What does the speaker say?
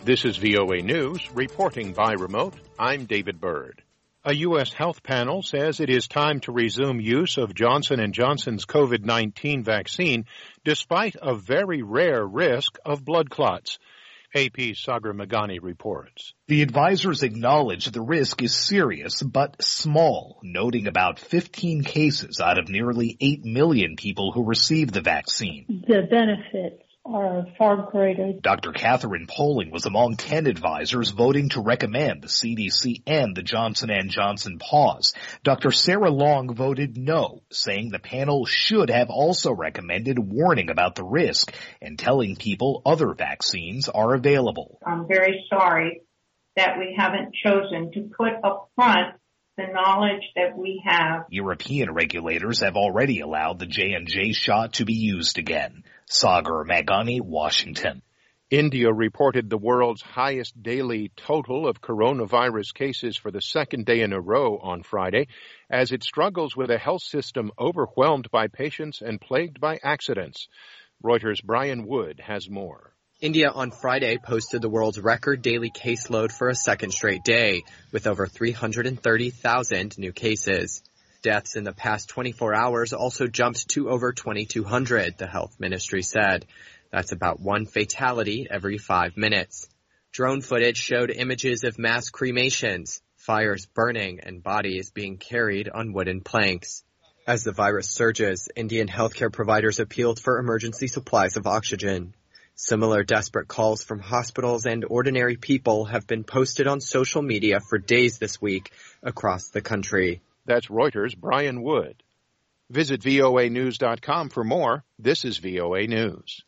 This is VOA News, reporting by remote. I'm David Byrd. A U.S. health panel says it is time to resume use of Johnson & Johnson's COVID-19 vaccine despite a very rare risk of blood clots. AP's Sagar Meghani reports. The advisors acknowledge the risk is serious but small, noting about 15 cases out of nearly 8 million people who received the vaccine. The benefits are far greater. Dr. Catherine Poling was among 10 advisors voting to recommend the CDC and the Johnson & Johnson pause. Dr. Sarah Long voted no, saying the panel should have also recommended warning about the risk and telling people other vaccines are available. I'm very sorry that we haven't chosen to put up front the knowledge that we have. European regulators have already allowed the J&J shot to be used again. Sagar Meghani, Washington. India reported the world's highest daily total of coronavirus cases for the second day in a row on Friday, as it struggles with a health system overwhelmed by patients and plagued by accidents. Reuters' Brian Wood has more. India on Friday posted the world's record daily caseload for a second straight day, with over 330,000 new cases. Deaths in the past 24 hours also jumped to over 2,200, the health ministry said. That's about one fatality every 5 minutes. Drone footage showed images of mass cremations, fires burning, and bodies being carried on wooden planks. As the virus surges, Indian healthcare providers appealed for emergency supplies of oxygen. Similar desperate calls from hospitals and ordinary people have been posted on social media for days this week across the country. That's Reuters' Brian Wood. Visit voanews.com for more. This is VOA News.